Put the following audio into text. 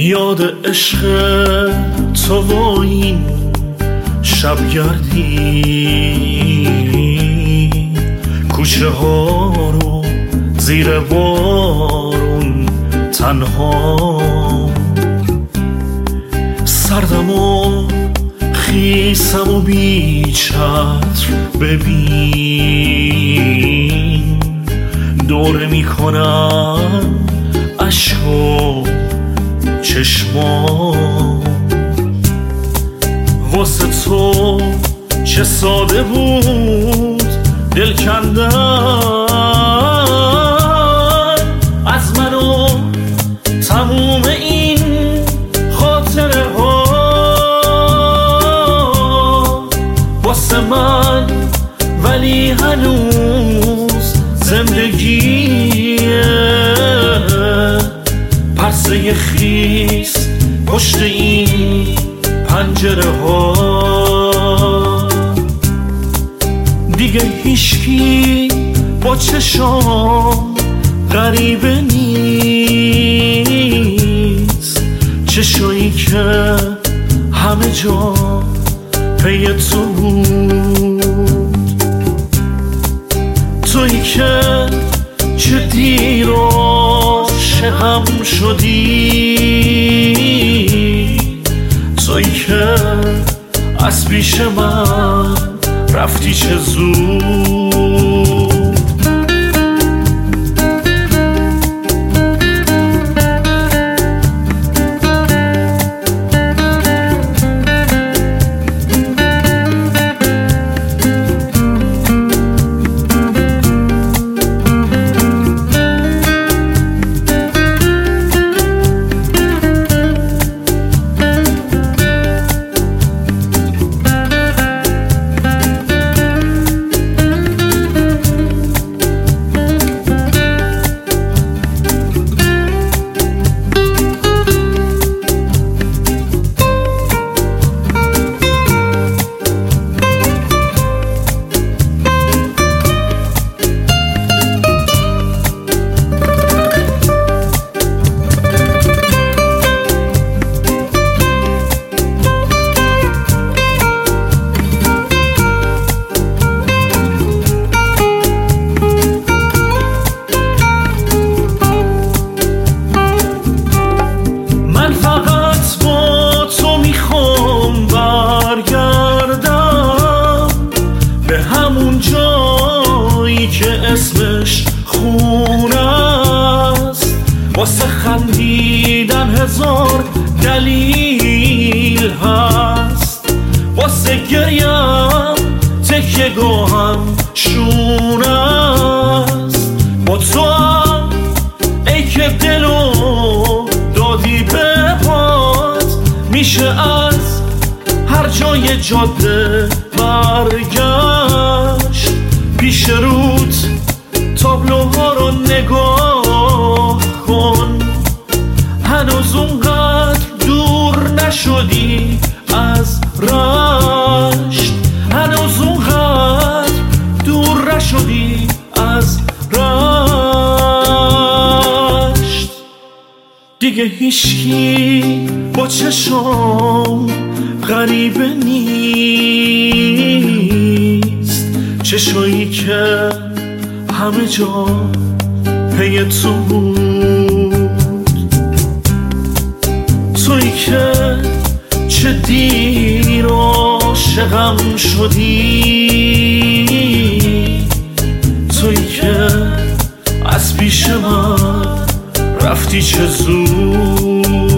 یاد عشق تو و این شبگردی، کوچه ها رو زیر بارون تنها، سردم و خیسم و بی چتر ببین، دوره میکنم اشک و چشمام. واسه تو چه ساده بود دل کندن از من و تموم این خاطره ها. واسه من ولی هنوز زندگیه، پرسه خیس پشت این پنجره ها. دیگه هیچکی با چشام غریبه نیست، چشایی که همه جا پی تو بود، تویی که چه دیر عاشقم شدی، تویی که از پیش من رفتی چه زود. که اسمش خونه است، واسه خندیدن هزار دلیل هست، واسه گریم تکیه گاهم شونه است. با تو هم ای که دلو دادی به پات، میشه از هر جای جاده برگشت. پیش رود تابلوها رو نگاه کن، هنوز اونقدر دور نشدی از رشت، هنوز اونقدر دور نشدی از رشت. دیگه هیچکی با چشم غریبه نیست، چشایی که همه جا پی تو بود، تویی که چه دیر عاشقم شدی، تویی که از پیش من رفتی چه زود.